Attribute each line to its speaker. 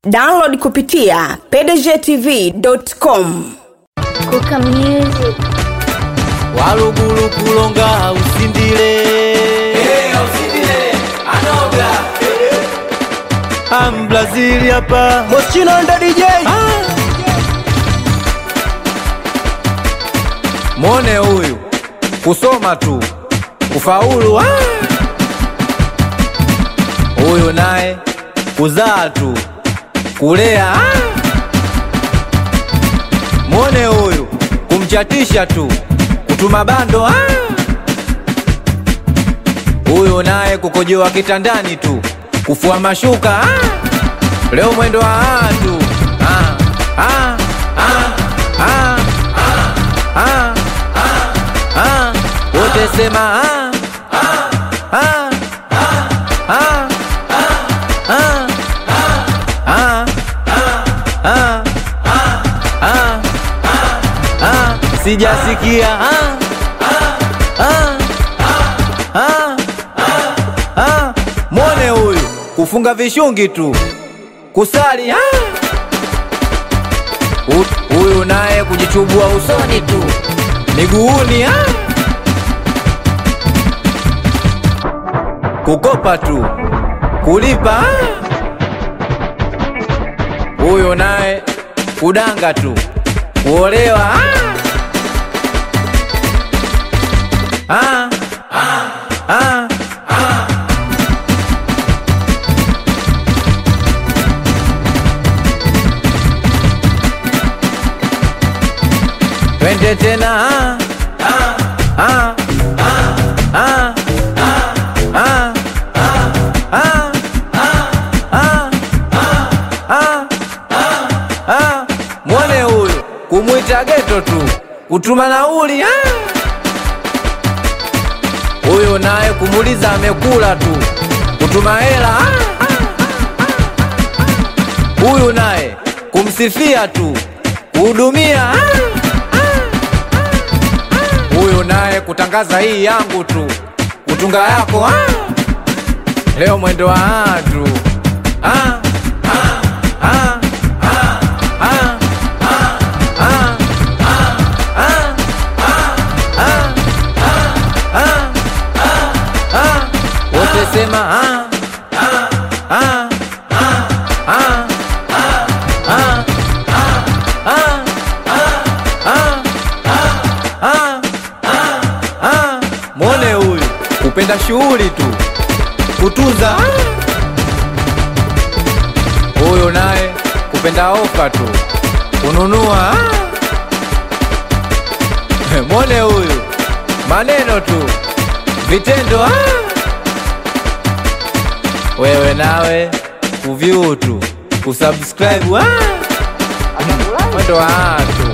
Speaker 1: Download kupitia pdgtv.com.
Speaker 2: Kuka Music.
Speaker 3: Walugulu kulonga usindile.
Speaker 4: Usindile anoga.
Speaker 3: I'm Brazil hapa.
Speaker 4: Moschino ndo DJ.
Speaker 3: Mone huyu kusoma tu kufaulu. Huyu naye kuzaa tu kulea. Mone huyu kumchatisha tu kutuma bando. Huyu naye kukojoa kitandani tu kufua mashuka. Leo mwendo wa tu wote sema sijasikia Mone huyu kufunga vishungi tu kusali. Huyu naye kujichubua usoni tu miguuni. Kukopa tu kulipa. Huyu naye kudanga tu kuolewa. Twende tena. Mwone huyu kumwita geto tu kutuma nauli. Huyu naye kumuliza amekula tu kutuma hela. Huyu naye kumsifia tu kuhudumia. Huyu naye kutangaza hii yangu tu kutunga yako. Leo mwendo wa tu wote sema Mwone huyu kupenda shughuli tu kutunza. Huyu naye kupenda ofa tu kununua. Mwone huyu maneno tu vitendo. Wewe nawe kuview tu kusubscribe. Mwendo wa